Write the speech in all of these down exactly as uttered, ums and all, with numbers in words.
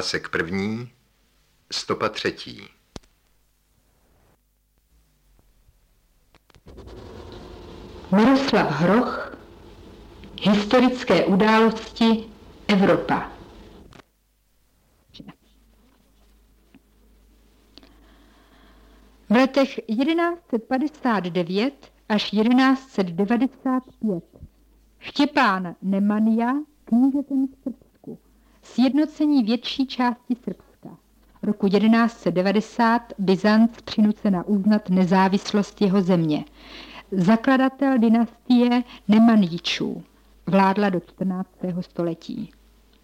Hlásek první, stopa třetí. Miroslav Hroch, historické události Evropa. V letech jedenáct set padesát devět až jedenáct set devadesát pět Štěpán Nemanja knížetem v Srbsku, sjednocení větší části Srbska. Roku jedenáct set devadesát Byzanc přinucena uznat nezávislost jeho země. Zakladatel dynastie Nemanjičů, vládla do čtrnáctého století.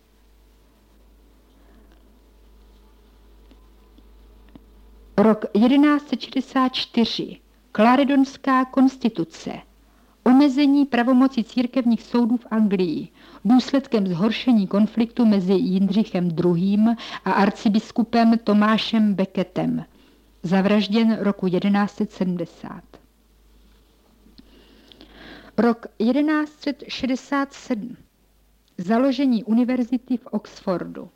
Rok jedenáct set šedesát čtyři Clarendonská konstituce, omezení pravomoci církevních soudů v Anglii, důsledkem zhoršení konfliktu mezi Jindřichem druhým. a arcibiskupem Tomášem Beketem, zavražděn roku jedenáct set sedmdesát. Rok jedenáct set šedesát sedm založení univerzity v Oxfordu.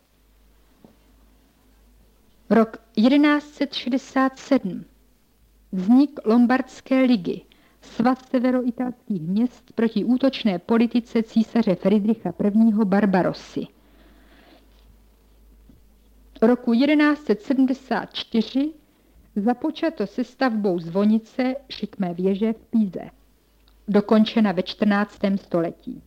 Rok jedenáct set šedesát sedm vznik Lombardské ligy, svaz severoitalských měst proti útočné politice císaře Fridricha prvního. Barbarossy. Roku jedenáct set sedmdesát čtyři započato se stavbou zvonice šikmé věže v Píze, dokončena ve čtrnáctém století.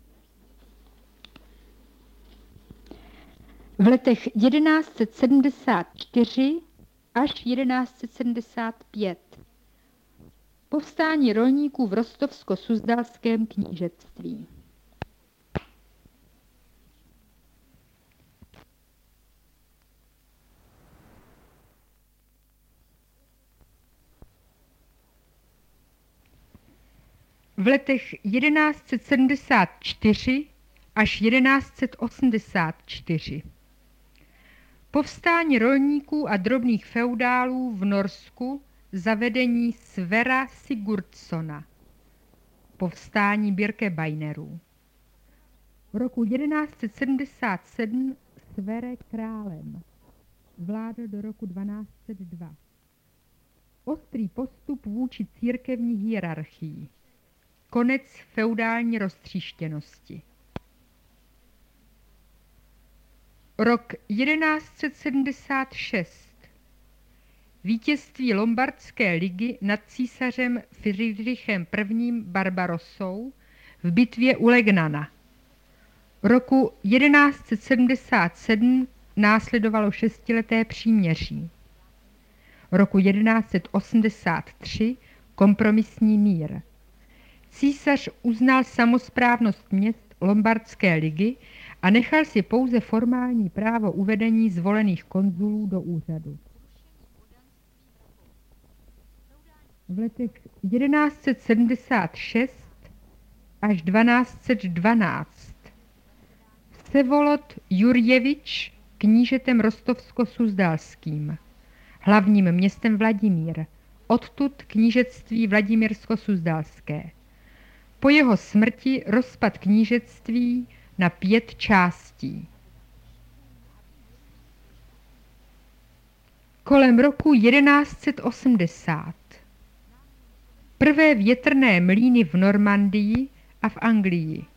V letech jedenáct set sedmdesát čtyři až jedenáct set sedmdesát pět povstání rolníků v Rostovsko-Suzdalském knížectví. V letech jedenáct set sedmdesát čtyři až jedenáct set osmdesát čtyři povstání rolníků a drobných feudálů v Norsku za vedení Svera Sigurdssona, povstání Birkebeinerů. V roku jedenáct set sedmdesát sedm Sverre králem, vládl do roku dvanáct set dva. Ostrý postup vůči církevní hierarchii, konec feudální roztříštěnosti. Rok jedenáct set sedmdesát šest vítězství Lombardské ligy nad císařem Fridrichem prvním. Barbarossou v bitvě u Legnana. Roku jedenáct set sedmdesát sedm následovalo šestileté příměří. Roku jedenáct set osmdesát tři kompromisní mír. Císař uznal samosprávnost měst Lombardské ligy a nechal si pouze formální právo uvedení zvolených konzulů do úřadu. V letech jedenáct set sedmdesát šest až dvanáct set dvanáct Vsevolod Jurjevič knížetem rostovsko-suzdalským, hlavním městem Vladimír, odtud knížectví Vladimírsko-suzdalské. Po jeho smrti rozpad knížectví na pět částí. Kolem roku jedenáct set osmdesát prvé větrné mlýny v Normandii a v Anglii.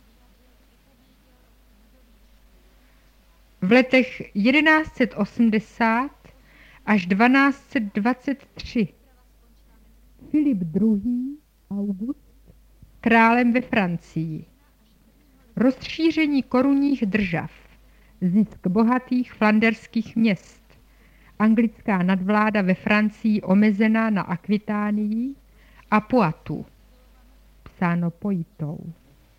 V letech jedenáct set osmdesát až dvanáct set dvacet tři Filip druhý. August králem ve Francii. Rozšíření korunních držav, zisk bohatých flanderských měst, anglická nadvláda ve Francii omezená na Akvitánii a Poitou, psáno Poitou.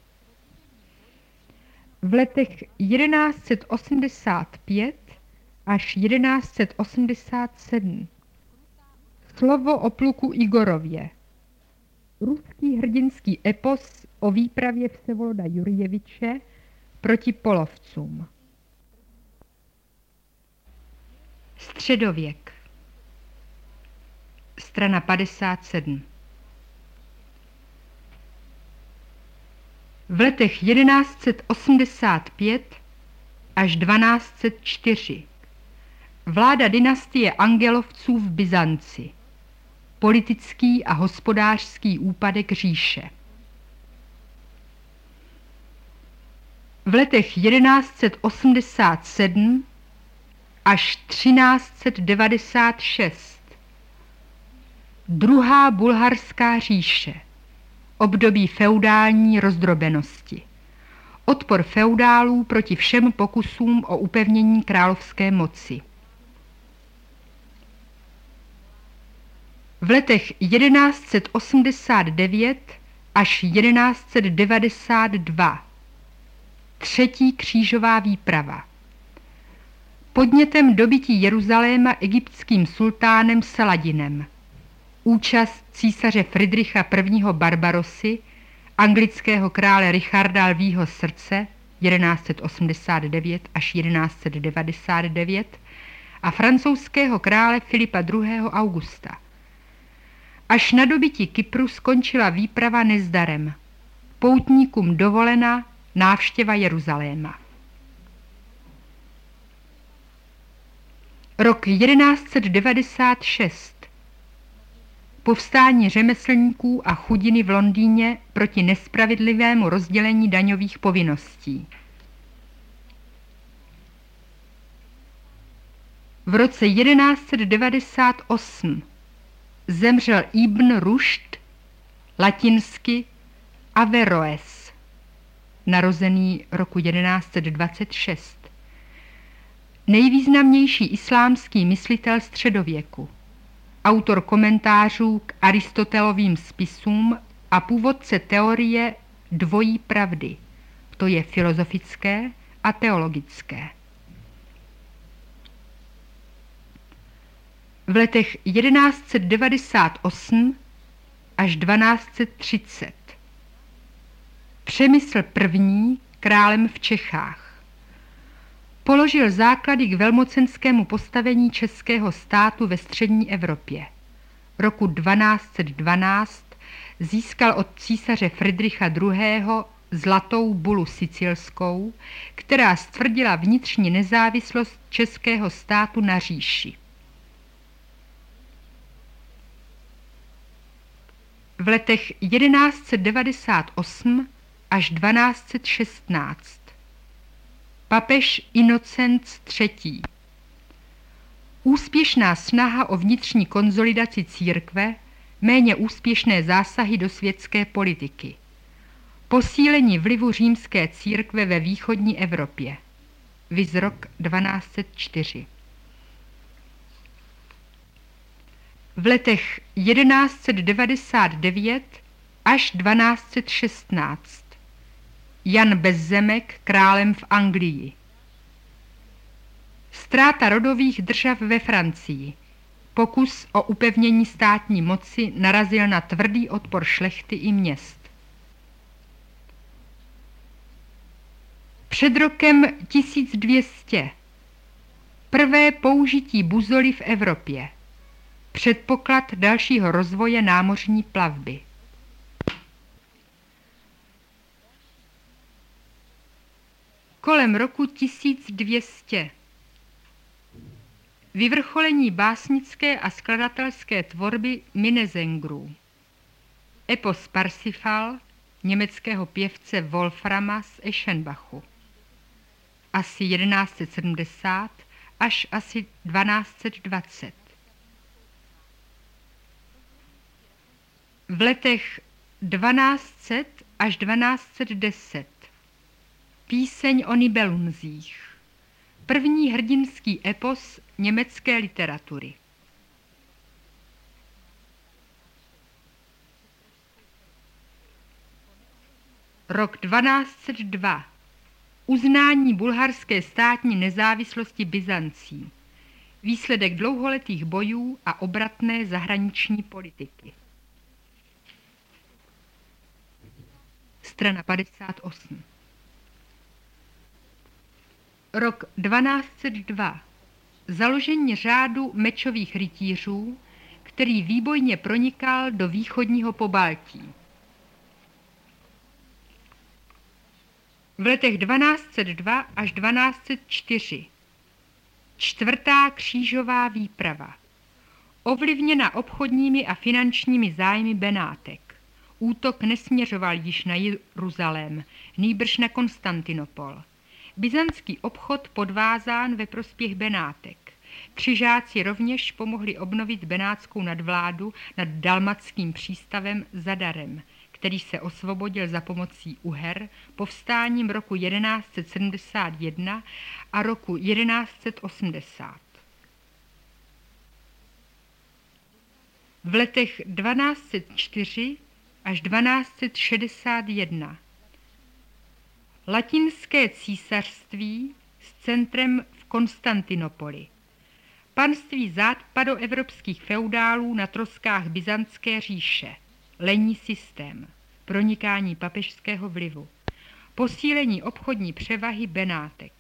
V letech jedenáct set osmdesát pět až jedenáct set osmdesát sedm slovo o pluku Igorově, ruský hrdinský epos o výpravě Vsevoloda Jurjeviče proti polovcům. Středověk. Strana padesát sedm. V letech jedenáct set osmdesát pět až dvanáct set čtyři Vláda dynastie Angelovců v Byzanci. Politický a hospodářský úpadek říše. V letech jedenáct set osmdesát sedm až třináct set devadesát šest Druhá bulharská říše. Období feudální rozdrobenosti. Odpor feudálů proti všem pokusům o upevnění královské moci. V letech jedenáct set osmdesát devět až jedenáct set devadesát dva Třetí křížová výprava. Podnětem dobytí Jeruzaléma egyptským sultánem Saladinem. Účast císaře Fridricha prvního Barbarosy, anglického krále Richarda Lvího srdce jedenáct set osmdesát devět až jedenáct set devadesát devět a francouzského krále Filipa druhého. Augusta. Až na dobytí Kypru skončila výprava nezdarem. Poutníkům dovolena návštěva Jeruzaléma. Rok jedenáct set devadesát šest Povstání řemeslníků a chudiny v Londýně proti nespravedlivému rozdělení daňových povinností. V roce jedenáct set devadesát osm zemřel Ibn Rušd, latinsky Averroes, narozený roku jedenáct set dvacet šest. Nejvýznamnější islámský myslitel středověku, autor komentářů k Aristotelovým spisům a původce teorie dvojí pravdy, to je filozofické a teologické. V letech jedenáct set devadesát osm až dvanáct set třicet Přemysl první králem v Čechách. Položil základy k velmocenskému postavení českého státu ve střední Evropě. Roku dvanáct set dvanáct získal od císaře Fridricha druhého. Zlatou bulu sicilskou, která stvrdila vnitřní nezávislost českého státu na říši. V letech jedenáct set devadesát osm až dvanáct set šestnáct papež Inocent třetí. Úspěšná snaha o vnitřní konzolidaci církve, méně úspěšné zásahy do světské politiky. Posílení vlivu římské církve ve východní Evropě. Viz rok dvanáct set čtyři. V letech jedenáct set devadesát devět až dvanáct set šestnáct Jan Bezzemek králem v Anglii. Ztráta rodových držav ve Francii. Pokus o upevnění státní moci narazil na tvrdý odpor šlechty i měst. Před rokem tisíc dvě stě prvé použití buzoly v Evropě. Předpoklad dalšího rozvoje námořní plavby. Kolem roku tisíc dvě stě vyvrcholení básnické a skladatelské tvorby Minnesängru. Epos Parsifal německého pěvce Wolframa z Eschenbachu. Asi jedenáct set sedmdesát až asi dvanáct set dvacet. V letech dvanáct set až dvanáct set deset Píseň o Nibelunzích. První hrdinský epos německé literatury. Rok dvanáct set dva Uznání bulharské státní nezávislosti Byzancí. Výsledek dlouholetých bojů a obratné zahraniční politiky. Strana padesát osm. Rok dvanáct set dva Založení řádu mečových rytířů, který výbojně pronikal do východního Pobaltí. V letech dvanáct set dva až dvanáct set čtyři Čtvrtá křížová výprava. Ovlivněna obchodními a finančními zájmy Benátek. Útok nesměřoval již na Jeruzalém, nýbrž na Konstantinopol. Byzantský obchod podvázán ve prospěch Benátek. Křižáci rovněž pomohli obnovit benátskou nadvládu nad dalmatským přístavem Zadarem, který se osvobodil za pomocí Uher povstáním roku jedenáct set sedmdesát jedna a roku jedenáct set osmdesát. V letech dvanáct set čtyři až dvanáct set šedesát jedna Latinské císařství s centrem v Konstantinopoli. Panství západoevropských feudálů na troskách byzantské říše. Lenní systém. Pronikání papežského vlivu. Posílení obchodní převahy Benátek.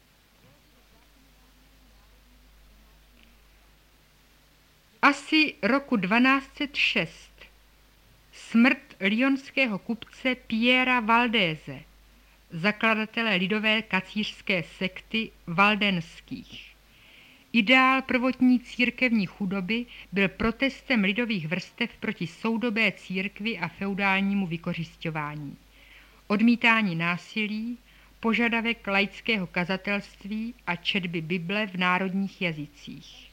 Asi roku dvanáct set šest smrt lyonského kupce Piera Valdéze, zakladatele lidové kacířské sekty valdenských. Ideál prvotní církevní chudoby byl protestem lidových vrstev proti soudobé církvi a feudálnímu vykořisťování. Odmítání násilí, požadavek laického kazatelství a četby Bible v národních jazycích.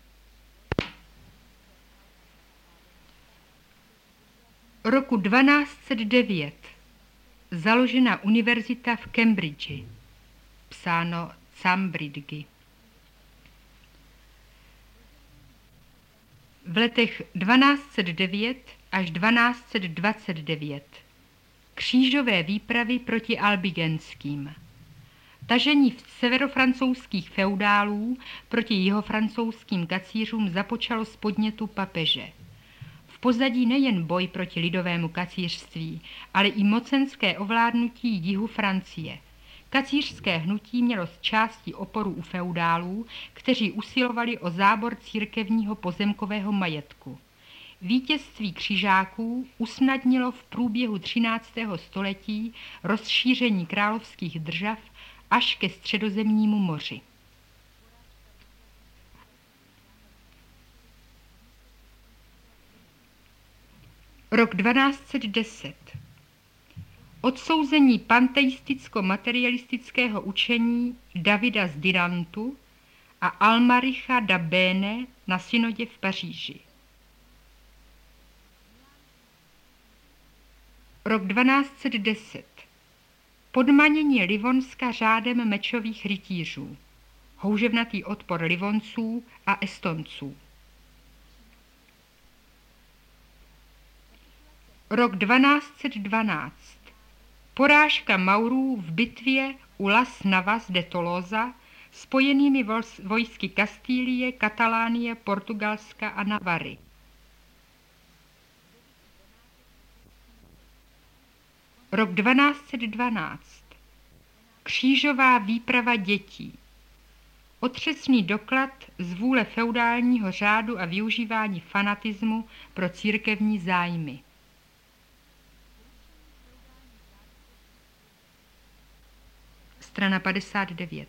Roku dvanáct set devět založena univerzita v Cambridge, psáno Cambridge. V letech dvanáct set devět až dvanáct set dvacet devět křížové výpravy proti albigenským. Tažení v severofrancouzských feudálů proti jihofrancouzským kacířům započalo z podnětu papeže. V pozadí nejen boj proti lidovému kacířství, ale i mocenské ovládnutí jihu Francie. Kacířské hnutí mělo z části oporu u feudálů, kteří usilovali o zábor církevního pozemkového majetku. Vítězství křižáků usnadnilo v průběhu třináctého století rozšíření královských držav až ke Středozemnímu moři. Rok dvanáct set deset. Odsouzení panteisticko-materialistického učení Davida z Dirantu a Almaricha da Bene na synodě v Paříži. Rok dvanáct set deset. Podmanění Livonska řádem mečových rytířů. Houževnatý odpor Livonců a Estonců. Rok dvanáct set dvanáct. Porážka Maurů v bitvě u Las Navas de Tolosa spojenými vojsky Kastílie, Katalánie, Portugalska a Navary. Rok dvanáct set dvanáct. Křížová výprava dětí. Otřesný doklad z vůle feudálního řádu a využívání fanatismu pro církevní zájmy. Strana padesát devět.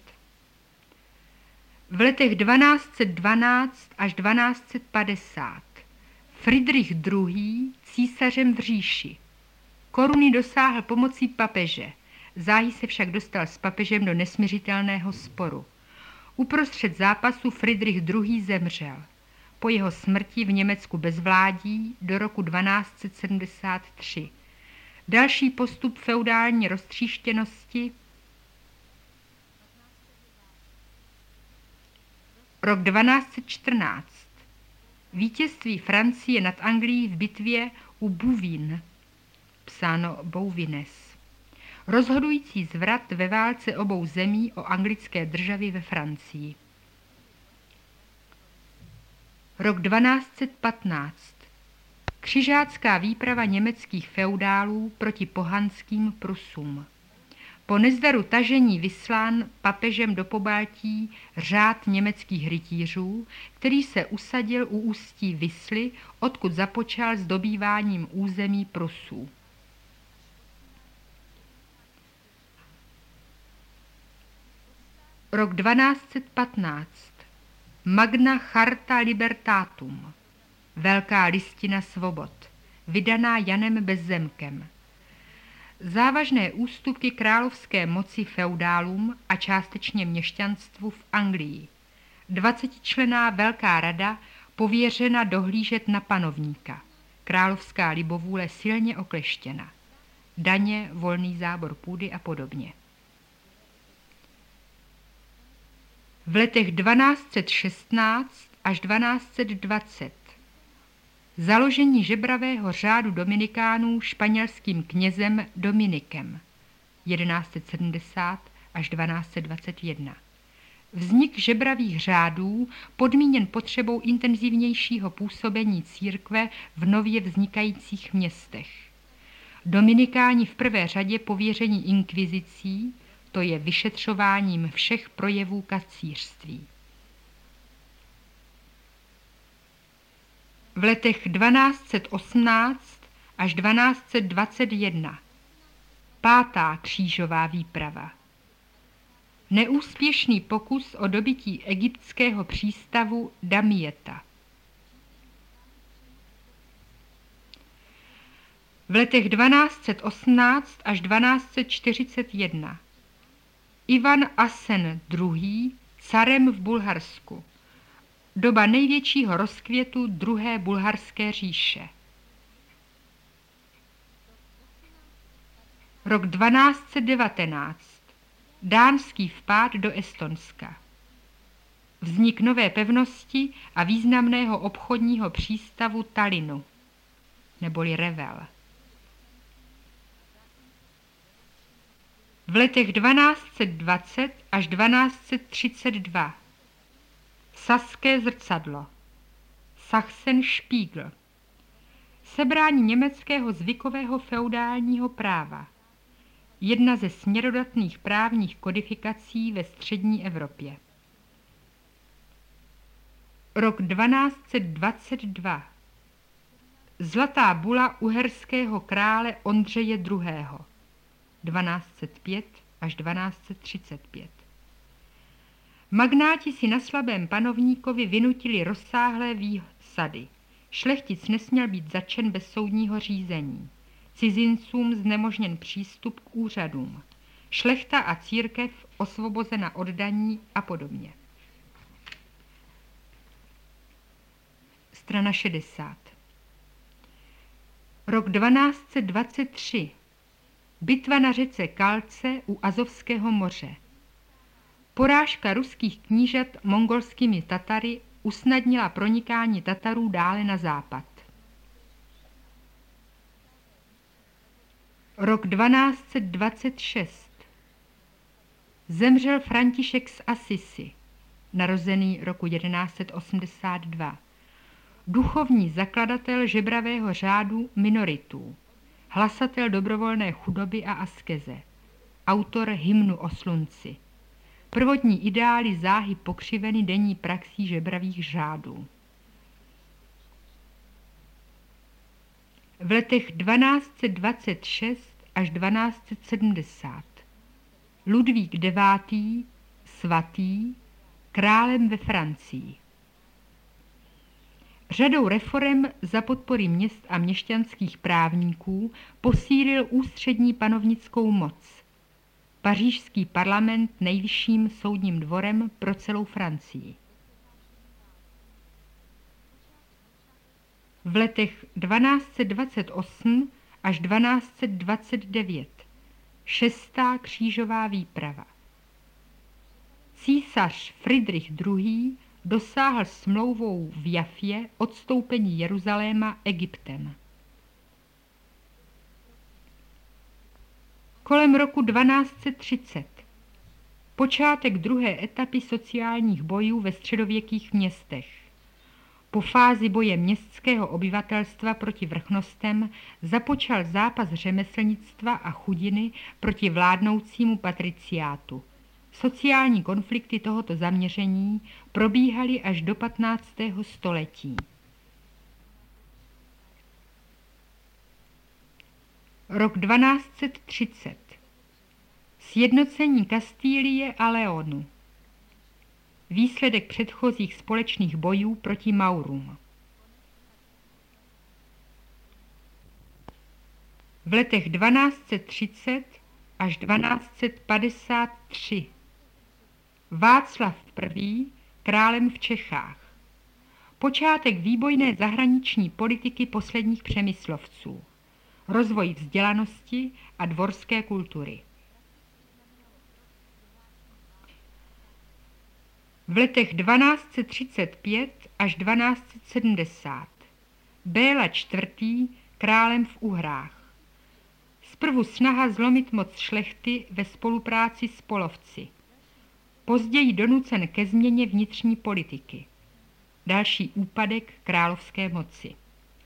V letech dvanáct set dvanáct až dvanáct set padesát Fridrich druhý. Císařem v říši. Koruny dosáhl pomocí papeže, záhy se však dostal s papežem do nesmiřitelného sporu. Uprostřed zápasu Fridrich druhý. Zemřel. Po jeho smrti v Německu bezvládí do roku dvanáct set sedmdesát tři. Další postup feudální roztříštěnosti. Rok dvanáct set čtrnáct. Vítězství Francie nad Anglií v bitvě u Bouvines, psáno Bouvines. Rozhodující zvrat ve válce obou zemí o anglické državy ve Francii. Rok dvanáct set patnáct. Křižácká výprava německých feudálů proti pohanským Prusům. Po nezdaru tažení vyslán papežem do Pobaltí řád německých rytířů, který se usadil u ústí Visly, odkud započal s dobýváním území Prusů. Rok dvanáct set patnáct. Magna Charta Libertatum. Velká listina svobod. Vydaná Janem Bezzemkem. Závažné ústupky královské moci feudálům a částečně měšťanstvu v Anglii. Dvacetičlenná Velká rada pověřena dohlížet na panovníka. Královská libovůle silně okleštěna. Daně, volný zábor půdy a podobně. V letech dvanáct set šestnáct až dvanáct set dvacet založení žebravého řádu dominikánů španělským knězem Dominikem jedenáct set sedmdesát až dvanáct set dvacet jedna. Vznik žebravých řádů podmíněn potřebou intenzivnějšího působení církve v nově vznikajících městech. Dominikáni v prvé řadě pověření inkvizicí, to je vyšetřováním všech projevů kacířství. V letech dvanáct set osmnáct až dvanáct set dvacet jedna. Pátá křížová výprava. Neúspěšný pokus o dobytí egyptského přístavu Damieta. V letech dvanáct set osmnáct až dvanáct set čtyřicet jedna. Ivan Asen druhý. carem v Bulharsku. Doba největšího rozkvětu druhé bulharské říše. Rok dvanáct set devatenáct. Dánský vpád do Estonska. Vznik nové pevnosti a významného obchodního přístavu Tallinnu, neboli Revel. V letech dvanáct set dvacet až dvanáct set třicet dva. Saské zrcadlo. Sachsenspiegel. Sebrání německého zvykového feudálního práva. Jedna ze směrodatných právních kodifikací ve střední Evropě. Rok dvanáct set dvacet dva. Zlatá bula uherského krále Ondřeje druhého. dvanáct set pět až dvanáct set třicet pět. Magnáti si na slabém panovníkovi vynutili rozsáhlé výsady. Šlechtic nesměl být zatčen bez soudního řízení. Cizincům znemožněn přístup k úřadům. Šlechta a církev osvobozena od daní a podobně. Strana šedesát. Rok dvanáct set dvacet tři. Bitva na řece Kalce u Azovského moře. Porážka ruských knížat mongolskými Tatary usnadnila pronikání Tatarů dále na západ. Rok dvanáct set dvacet šest. Zemřel František z Assisi, narozený roku jedenáct set osmdesát dva. Duchovní zakladatel žebravého řádu minoritů. Hlasatel dobrovolné chudoby a askeze. Autor hymnu o slunci. Prvotní ideály záhy pokřiveny denní praxí žebravých řádů. V letech dvanáct set dvacet šest až dvanáct set sedmdesát. Ludvík devátý. Svatý, králem ve Francii. Řadou reforem za podpory měst a měšťanských právníků posílil ústřední panovnickou moc. Pařížský parlament nejvyšším soudním dvorem pro celou Francii. V letech dvanáct set dvacet osm až dvanáct set dvacet devět. Šestá křížová výprava. Císař Fridrich druhý. dosáhl smlouvou v Jafě odstoupení Jeruzaléma Egyptem. Kolem roku dvanáct set třicet. Počátek druhé etapy sociálních bojů ve středověkých městech. Po fázi boje městského obyvatelstva proti vrchnostem započal zápas řemeslnictva a chudiny proti vládnoucímu patriciátu. Sociální konflikty tohoto zaměření probíhaly až do patnáctého století. Rok dvanáct set třicet. Sjednocení Kastýlie a Leonu. výsledek předchozích společných bojů proti Maurům. V letech dvanáct set třicet až dvanáct set padesát tři Václav I. králem v Čechách. Počátek výbojné zahraniční politiky posledních Přemyslovců. Rozvoj vzdělanosti a dvorské kultury. V letech dvanáct set třicet pět až dvanáct set sedmdesát Béla čtvrtý. králem v Uhrách. Zprvu snaha zlomit moc šlechty ve spolupráci s polovci. Později donucen ke změně vnitřní politiky. Další úpadek královské moci.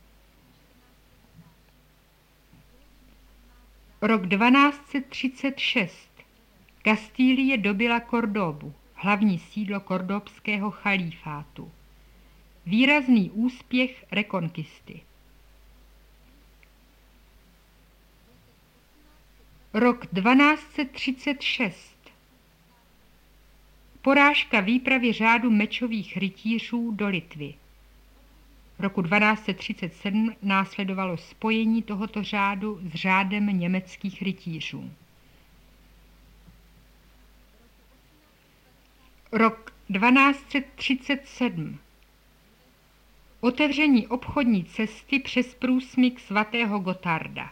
Rok dvanáct set třicet šest Kastílie dobyla Kordobu, hlavní sídlo kordobského chalífátu. Výrazný úspěch rekonkisty. Rok dvanáct set třicet šest Porážka výpravy řádu mečových rytířů do Litvy. Roku dvanáct set třicet sedm následovalo spojení tohoto řádu s řádem německých rytířů. Rok dvanáct set třicet sedm Otevření obchodní cesty přes průsmyk svatého Gotarda.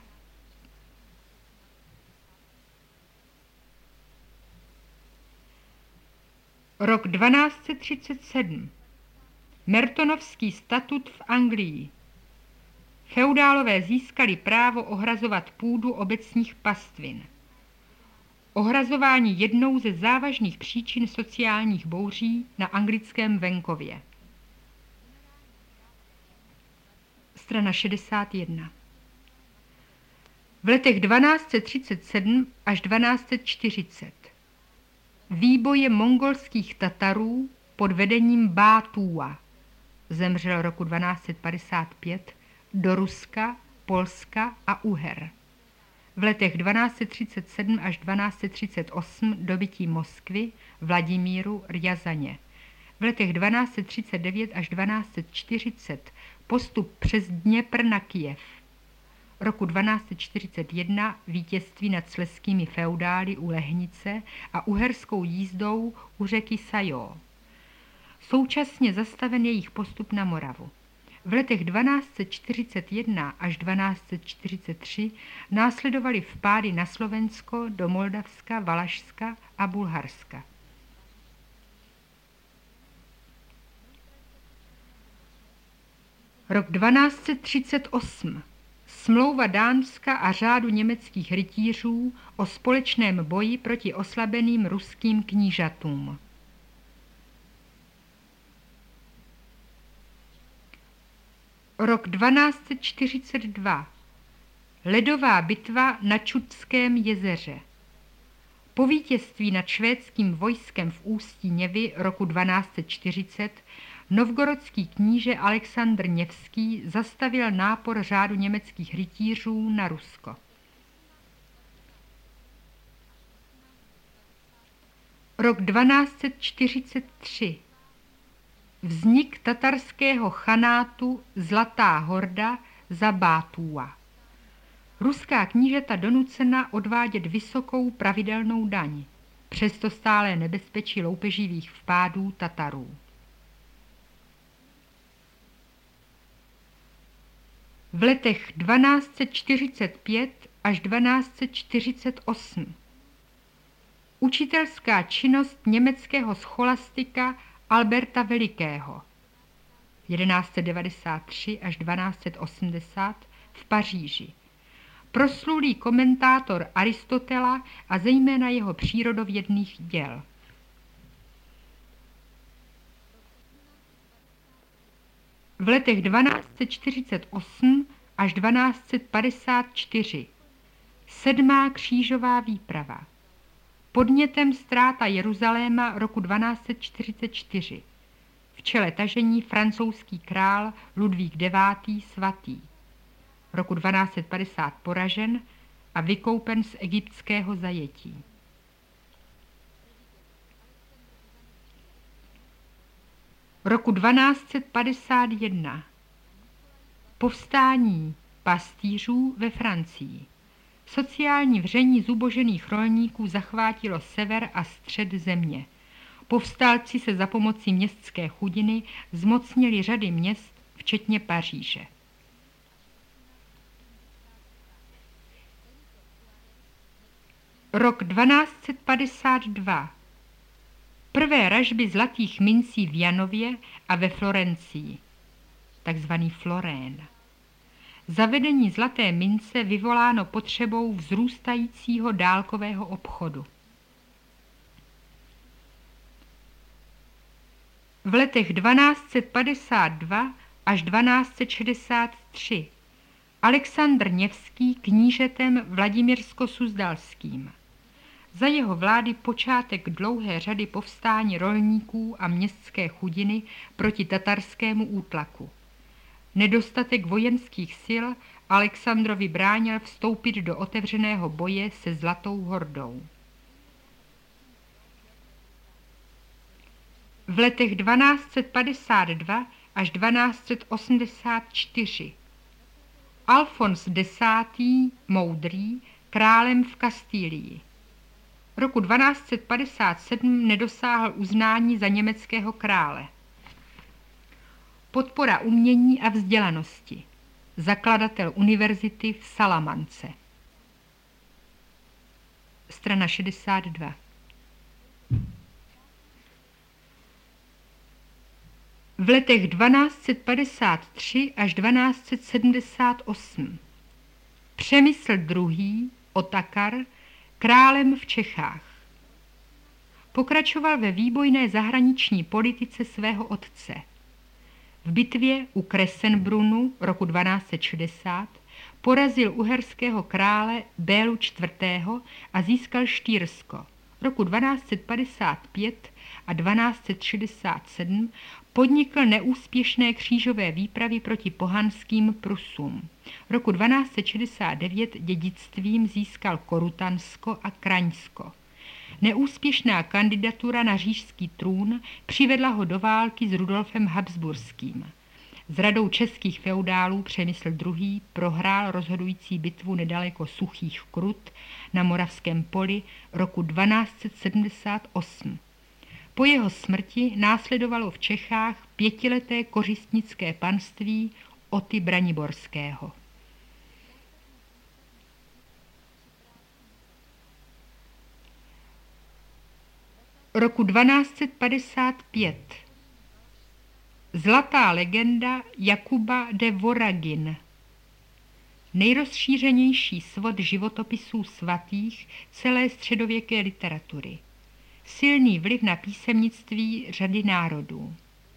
Rok dvanáct set třicet sedm Mertonovský statut v Anglii. Feudálové získali právo ohrazovat půdu obecních pastvin. Ohrazování jednou ze závažných příčin sociálních bouří na anglickém venkově. Strana šedesát jedna. V letech dvanáct set třicet sedm až dvanáct set čtyřicet výboje mongolských Tatarů pod vedením Bátúa, zemřel roku dvanáct set padesát pět, do Ruska, Polska a Uher. V letech dvanáct set třicet sedm až dvanáct set třicet osm dobytí Moskvy, Vladimíru, Rjazaně. V letech dvanáct set třicet devět až dvanáct set čtyřicet postup přes Dněpr na Kyjev. Roku dvanáct set čtyřicet jedna vítězství nad slezskými feudály u Lehnice a uherskou jízdou u řeky Sajó. Současně zastaven jejich postup na Moravu. V letech dvanáct set čtyřicet jedna až dvanáct set čtyřicet tři následovaly vpády na Slovensko, do Moldavska, Valašska a Bulharska. Rok dvanáct set třicet osm Smlouva Dánska a řádu německých rytířů o společném boji proti oslabeným ruským knížatům. Rok dvanáct set čtyřicet dva Ledová bitva na Čudském jezeře. Po vítězství nad švédským vojskem v ústí Něvy roku dvanáct set čtyřicet novgorodský kníže Alexandr Něvský zastavil nápor řádu německých rytířů na Rusko. Rok dvanáct set čtyřicet tři Vznik tatarského chanátu Zlatá Horda za Bátúa. Ruská knížata donucena odvádět vysokou pravidelnou daň, přesto stále nebezpečí loupeživých vpádů Tatarů. V letech dvanáct set čtyřicet pět až dvanáct set čtyřicet osm učitelská činnost německého scholastika Alberta Velikého jedenáct set devadesát tři až dvanáct set osmdesát v Paříži. Proslulý komentátor Aristotela a zejména jeho přírodovědných děl. V letech dvanáct set čtyřicet osm až dvanáct set padesát čtyři Sedmá křížová výprava. Podnětem ztráta Jeruzaléma roku dvanáct set čtyřicet čtyři. V čele tažení francouzský král Ludvík devátý. svatý. Roku dvanáct set padesát poražen a vykoupen z egyptského zajetí. Roku dvanáct set padesát jedna. Povstání pastýřů ve Francii. Sociální vření zubožených rolníků zachvátilo sever a střed země. Povstalci se za pomocí městské chudiny zmocnili řady měst, včetně Paříže. Rok dvanáct set padesát dva. Prvé ražby zlatých mincí v Janově a ve Florencii, takzvaný Florén. Zavedení zlaté mince vyvoláno potřebou vzrůstajícího dálkového obchodu. V letech dvanáct set padesát dva až dvanáct set šedesát tři Alexandr Nevský knížetem Vladimírsko-Suzdalským. Za jeho vlády počátek dlouhé řady povstání rolníků a městské chudiny proti tatarskému útlaku. Nedostatek vojenských sil Alexandrovi bránil vstoupit do otevřeného boje se Zlatou hordou. V letech dvanáct set padesát dva až dvanáct set osmdesát čtyři Alfons desátý. Moudrý králem v Kastílii. Roku dvanáct set padesát sedm nedosáhl uznání za německého krále. Podpora umění a vzdělanosti. Zakladatel univerzity v Salamance. Strana šedesát dva. V letech dvanáct set padesát tři až dvanáct set sedmdesát osm Přemysl druhý. Otakar králem v Čechách. Pokračoval ve výbojné zahraniční politice svého otce. V bitvě u Kresenbrunu roku dvanáct set šedesát porazil uherského krále Bélu čtvrtého. a získal Štýrsko. Roku dvanáct set padesát pět a dvanáct set šedesát sedm podnikl neúspěšné křížové výpravy proti pohanským Prusům. Roku dvanáct set šedesát devět dědictvím získal Korutansko a Kraňsko. Neúspěšná kandidatura na říšský trůn přivedla ho do války s Rudolfem Habsburským. S radou českých feudálů Přemysl druhý. prohrál rozhodující bitvu nedaleko Suchých Krut na Moravském poli roku dvanáct set sedmdesát osm. Po jeho smrti následovalo v Čechách pětileté kořistnické panství Oty Braniborského. Roku dvanáct set padesát pět. Zlatá legenda Jakuba de Voragin. Nejrozšířenější svod životopisů svatých celé středověké literatury. Silný vliv na písemnictví řady národů.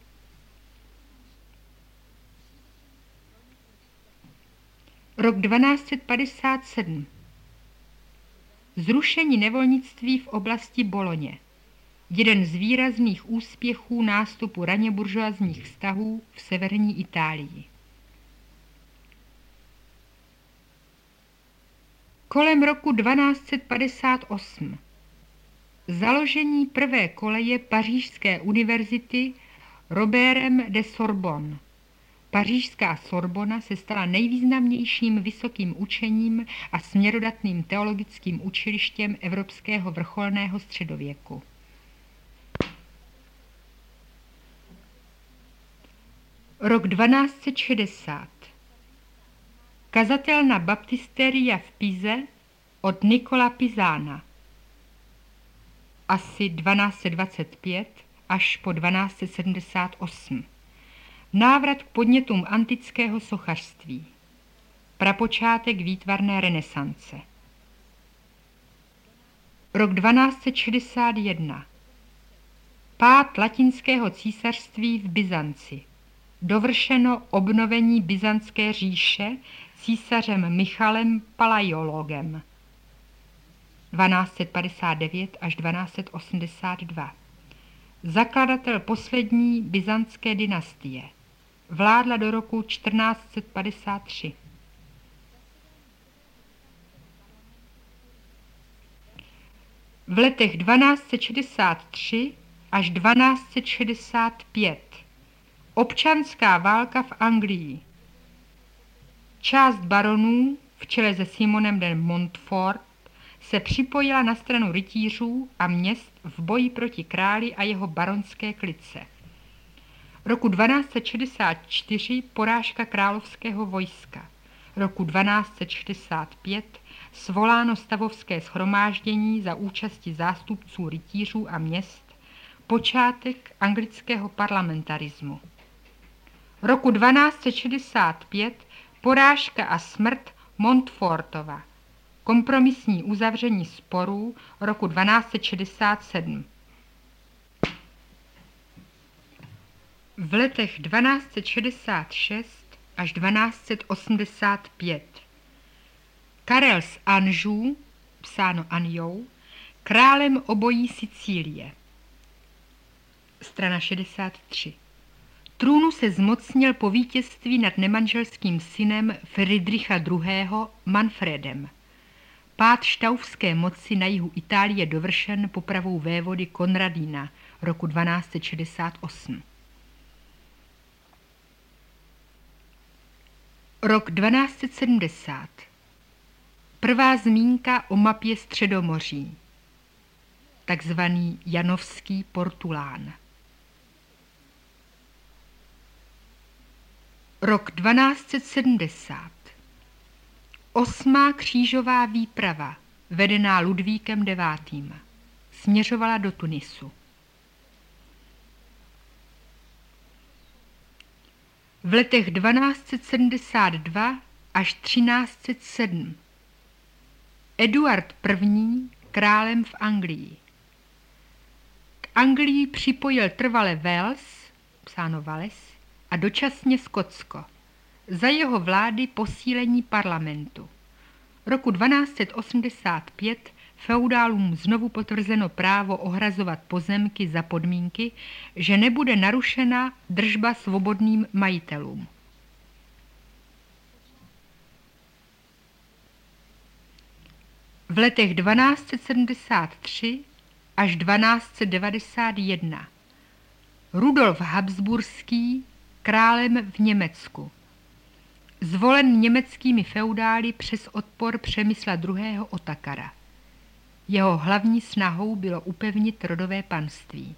Rok dvanáct set padesát sedm. Zrušení nevolnictví v oblasti Boloně. Jeden z výrazných úspěchů nástupu raně buržoazních vztahů v severní Itálii. Kolem roku dvanáct set padesát osm. Založení prvé koleje Pařížské univerzity Robertem de Sorbonne. Pařížská Sorbona se stala nejvýznamnějším vysokým učením a směrodatným teologickým učilištěm evropského vrcholného středověku. Rok dvanáct set šedesát. Kazatelna baptisteria v Pize od Nikola Pisana. Asi dvanáct set dvacet pět až po dvanáct set sedmdesát osm. Návrat k podnětům antického sochařství. Prapočátek výtvarné renesance. Rok dvanáct set šedesát jedna. Pád latinského císařství v Byzanci. Dovršeno obnovení byzantské říše císařem Michalem Palaiologem. dvanáct set padesát devět až dvanáct set osmdesát dva. Zakladatel poslední byzantské dynastie. Vládla do roku čtrnáct set padesát tři. V letech dvanáct set šedesát tři až dvanáct set šedesát pět Občanská válka v Anglii. Část baronů v čele se Simonem de Montfort se připojila na stranu rytířů a měst v boji proti králi a jeho baronské klice. Roku dvanáct set šedesát čtyři porážka královského vojska. Roku dvanáct set šedesát pět svoláno stavovské shromáždění za účasti zástupců rytířů a měst, počátek anglického parlamentarismu. Roku dvanáct set šedesát pět porážka a smrt Montfortova. Kompromisní uzavření sporů roku dvanáct set šedesát sedm. V letech dvanáct set šedesát šest až dvanáct set osmdesát pět Karel z Anjou, psáno Anjou, králem obojí Sicílie. Strana šedesát tři. Trůnu se zmocnil po vítězství nad nemanželským synem Fridricha druhého. Manfredem. Pád štauffské moci na jihu Itálie dovršen popravou vévody Konradína roku dvanáct set šedesát osm. Rok dvanáct set sedmdesát. Prvá zmínka o mapě Středomoří, takzvaný Janovský Portulán. Rok dvanáct set sedmdesát. Osmá křížová výprava, vedená Ludvíkem devátým. Směřovala do Tunisu. V letech dvanáct set sedmdesát dva až třináct set sedm Eduard první. Králem v Anglii. K Anglii připojil trvale Wales, psáno Wales, a dočasně Skotsko. Za jeho vlády posílení parlamentu. Roku dvanáct set osmdesát pět feudálům znovu potvrzeno právo ohrazovat pozemky za podmínky, že nebude narušena držba svobodným majitelům. V letech dvanáct set sedmdesát tři až dvanáct set devadesát jedna Rudolf Habsburský králem v Německu. Zvolen německými feudály přes odpor Přemysla druhého. Otakara. Jeho hlavní snahou bylo upevnit rodové panství.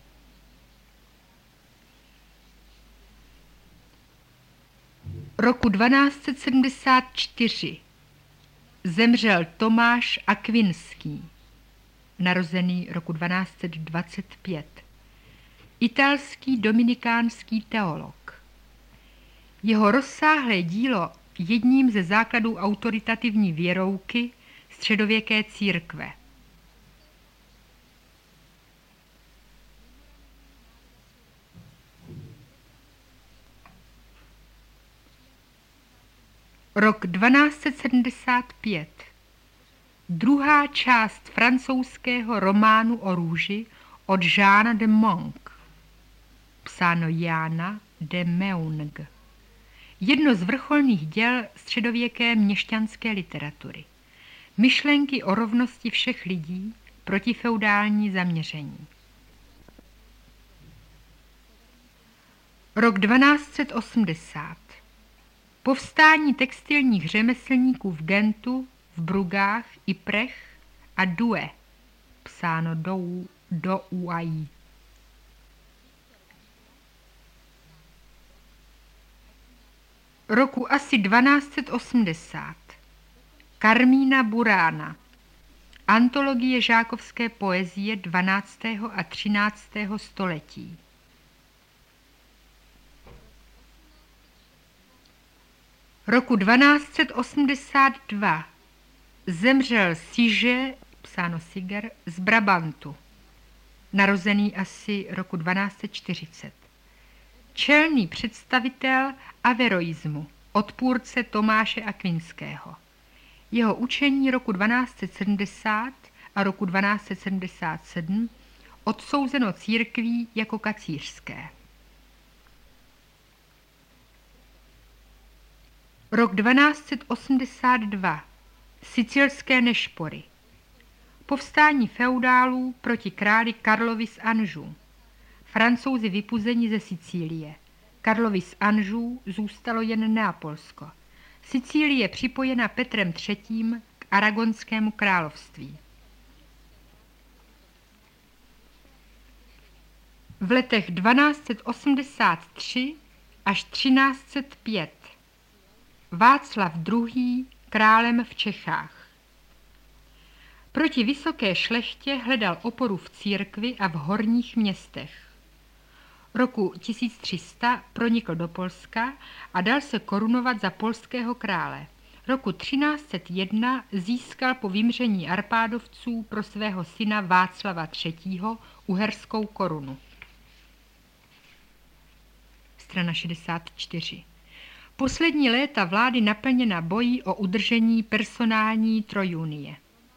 Roku dvanáct set sedmdesát čtyři zemřel Tomáš Akvinský, narozený roku dvanáct set dvacet pět, italský dominikánský teolog. Jeho rozsáhlé dílo jedním ze základů autoritativní věrouky středověké církve. Rok dvanáct set sedmdesát pět. Druhá část francouzského románu o růži od Jeana de Meung, psáno Jana de Meung. Jedno z vrcholných děl středověké měšťanské literatury. Myšlenky o rovnosti všech lidí, protifeudální zaměření. Rok dvanáct set osmdesát. Povstání textilních řemeslníků v Gentu, v Brugách, Yprech a Douai, psáno do, do Uají. Roku asi dvanáct set osmdesát. Karmína Burána. Antologie žákovské poezie dvanáctého a třináctého století. Roku dvanáct set osmdesát dva zemřel Siger, psáno Siger, z Brabantu, narozený asi roku dvanáct set čtyřicet. Čelný představitel averroismu, odpůrce Tomáše Akvinského. Jeho učení roku dvanáct set sedmdesát a roku dvanáct set sedmdesát sedm odsouzeno církví jako kacířské. Rok dvanáct set osmdesát dva. Sicilské nešpory. Povstání feudálů proti králi Karlovi z Anjou. Francouzi vypuzeni ze Sicílie. Karlovi z Anžů zůstalo jen Neapolsko. Sicílie je připojena Petrem třetím. K Aragonskému království. V letech dvanáct set osmdesát tři až třináct set pět Václav druhý. Králem v Čechách. Proti vysoké šlechtě hledal oporu v církvi a v horních městech. Roku tisíc tři sta pronikl do Polska a dal se korunovat za polského krále. Roku třináct set jedna získal po vymření Arpádovců pro svého syna Václava třetího. Uherskou korunu. Strana šedesát čtyři. Poslední léta vlády naplněna boji o udržení personální trojunie.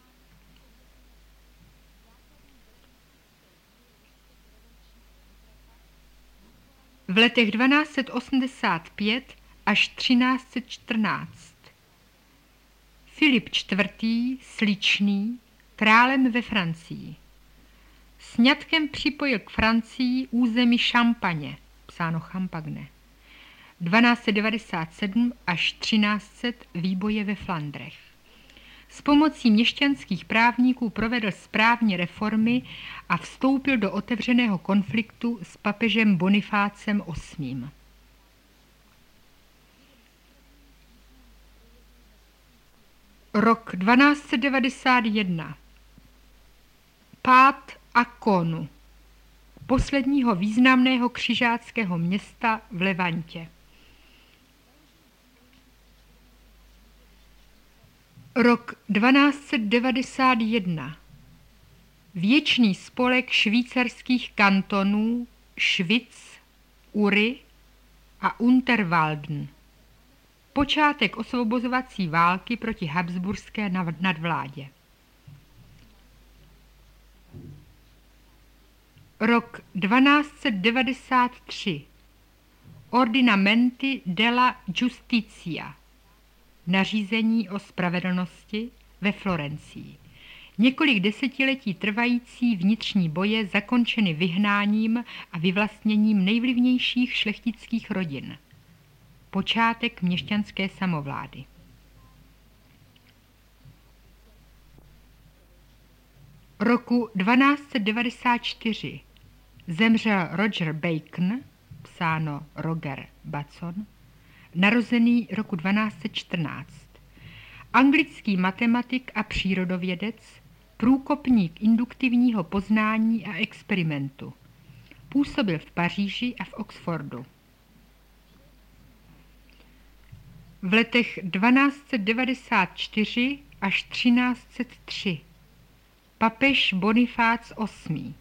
V letech dvanáct set osmdesát pět až třináct set čtrnáct Filip čtvrtý. Sličný, králem ve Francii. Sňatkem připojil k Francii území Šampaně, psáno Champagne. dvanáct set devadesát sedm až třináct set výboje ve Flandrech. S pomocí měšťanských právníků provedl správní reformy a vstoupil do otevřeného konfliktu s papežem Bonifácem osmým. Rok dvanáct set devadesát jedna. Pád Akkonu, posledního významného křižáckého města v Levantě. Rok dvanáct set devadesát jedna. Věčný spolek švýcarských kantonů Schwyz, Uri a Unterwalden. Počátek osvobozovací války proti habsburské nadvládě. Rok dvanáct set devadesát tři. Ordinamenti della Giustizia. Nařízení o spravedlnosti ve Florencii. Několik desetiletí trvající vnitřní boje zakončeny vyhnáním a vyvlastněním nejvlivnějších šlechtických rodin. Počátek měšťanské samovlády. Roku dvanáct set devadesát čtyři zemřel Roger Bacon, psáno Roger Bacon, narozený roku dvanáct set čtrnáct. Anglický matematik a přírodovědec, průkopník induktivního poznání a experimentu. Působil v Paříži a v Oxfordu. V letech dvanáct set devadesát čtyři až třináct set tři papež Bonifác osmý.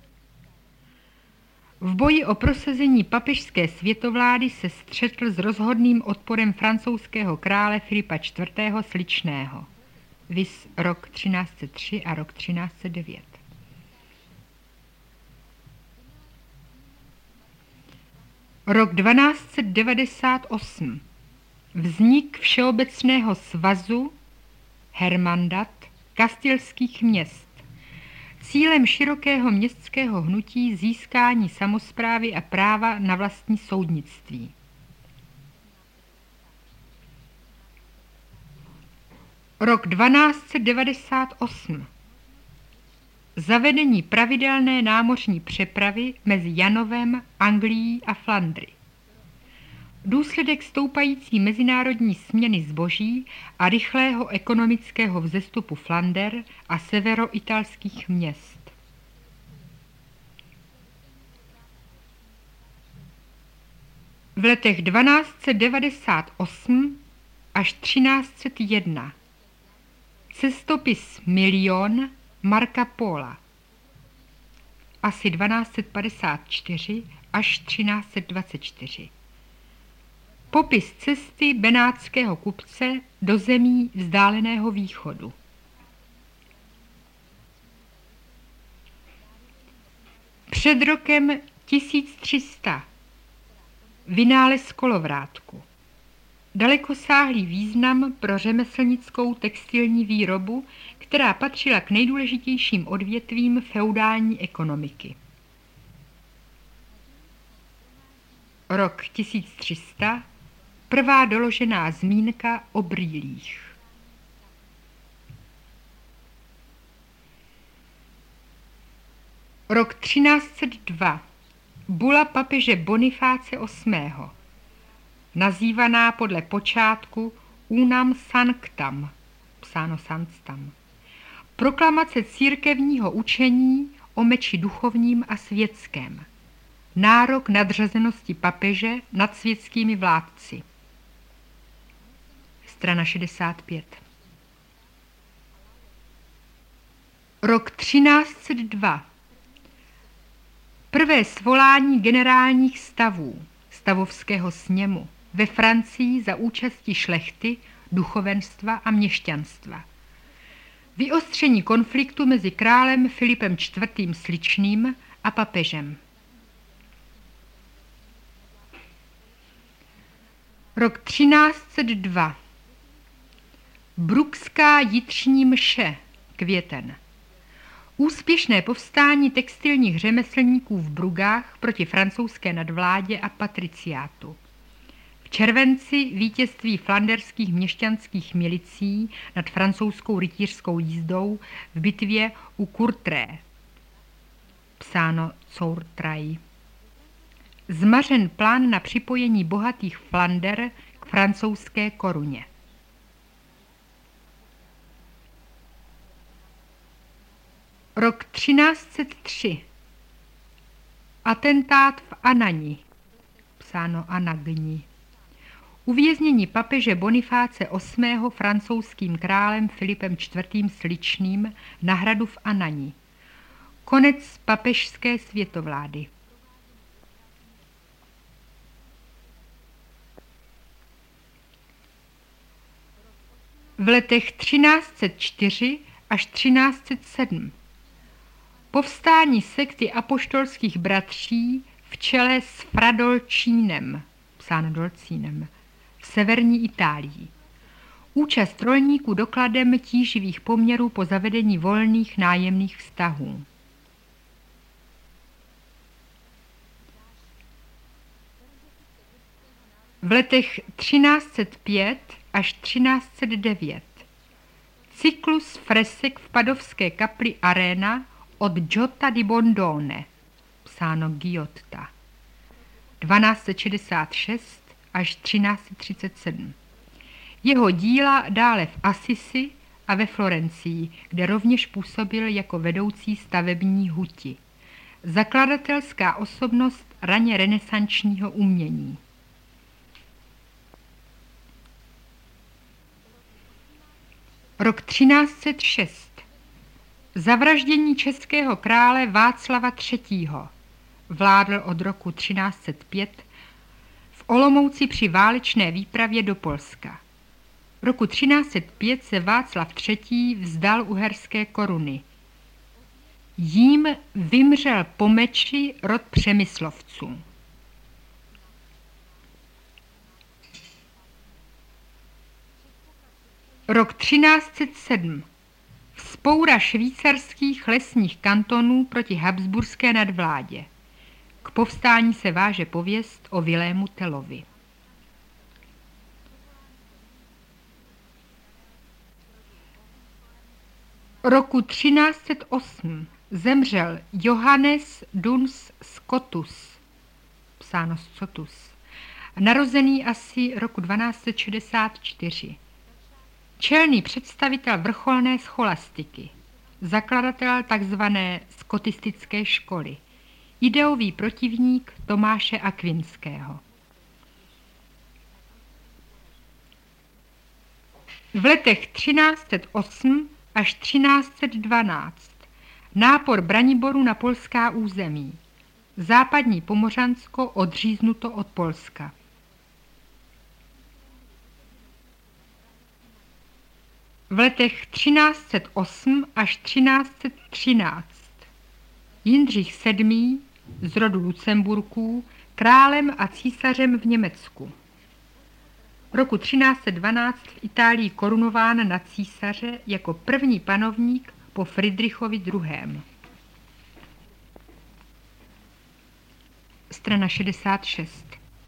V boji o prosazení papežské světovlády se střetl s rozhodným odporem francouzského krále Filipa čtvrtého. Sličného, viz rok třináct set tři a rok třináct set devět. Rok dvanáct set devadesát osm. Vznik Všeobecného svazu Hermandat kastilských měst. Cílem širokého městského hnutí získání samosprávy a práva na vlastní soudnictví. Rok dvanáct set devadesát osm. Zavedení pravidelné námořní přepravy mezi Janovem, Anglií a Flandry. Důsledek stoupající mezinárodní směny zboží a rychlého ekonomického vzestupu Flander a severoitalských měst. V letech dvanáct set devadesát osm až třináct set jedna cestopis Milion Marca Pola, asi dvanáct set padesát čtyři až třináct set dvacet čtyři. Popis cesty benátského kupce do zemí vzdáleného východu. Před rokem tisíc tři sta vynález kolovrátku. Dalekosáhlý význam pro řemeslnickou textilní výrobu, která patřila k nejdůležitějším odvětvím feudální ekonomiky. Rok tisíc tři sta, prvá doložená zmínka o brýlích. Rok třináct set dva, bula papeže Bonifáce osmého, nazývaná podle počátku Unam Sanctam, psáno Sanctam, proklamace církevního učení o meči duchovním a světském, nárok nadřazenosti papeže nad světskými vládci. Strana šedesát pět. Rok třináct set dva. Prvé svolání generálních stavů, stavovského sněmu, ve Francii za účasti šlechty, duchovenstva a měšťanstva. Vyostření konfliktu mezi králem Filipem čtvrtým. Sličným a papežem. Rok třináct set dva. Brukská jitřní mše, květen. Úspěšné povstání textilních řemeslníků v Brugách proti francouzské nadvládě a patriciátu. V červenci vítězství flanderských měšťanských milicí nad francouzskou rytířskou jízdou v bitvě u Courtrai. Psáno Courtrai. Zmařen plán na připojení bohatých Flander k francouzské koruně. Rok třináct set tři. Atentát v Anagni, psáno Anagni. Uvěznění papeže Bonifáce osmého. francouzským králem Filipem čtvrtým. Sličným na hradu v Anagni. Konec papežské světovlády. V letech třináct set čtyři až třináct set sedm. Povstání sekty apoštolských bratří v čele s Fradolčínem, psáno Dolcínem, v severní Itálii. Účast rolníků dokladem tíživých poměrů po zavedení volných nájemných vztahů. V letech třináct set pět až třináct set devět. Cyklus fresek v padovské kapli Arena od Giotta di Bondone, psáno Giotta, dvanáct set šedesát šest až třináct set třicet sedm. Jeho díla dále v Asisi a ve Florencii, kde rovněž působil jako vedoucí stavební huti. Zakladatelská osobnost raně renesančního umění. Rok třináct set šest. Zavraždění českého krále Václava třetího. Vládl od roku třináct set pět v Olomouci při válečné výpravě do Polska. Roku třináct set pět se Václav třetí. Vzdal uherské koruny. Jím vymřel po meči rod Přemyslovců. Rok třináct set sedm. Vzpoura švýcarských lesních kantonů proti habsburské nadvládě. K povstání se váže pověst o Vilému Tellovi. Roku třináct set osm zemřel Johannes Duns Scotus, psáno Scotus, narozený asi roku dvanáct set šedesát čtyři. Čelný představitel vrcholné scholastiky, zakladatel takzvané skotistické školy, ideový protivník Tomáše Akvinského. V letech třináct set osm až třináct set dvanáct nápor Braniboru na polská území, západní Pomořansko odříznuto od Polska. V letech třináct set osm až třináct set třináct Jindřich sedmý. z rodu Lucemburků králem a císařem v Německu. Roku třináct set dvanáct v Itálii korunován na císaře jako první panovník po Fridrichovi druhém. Strana šedesát šest.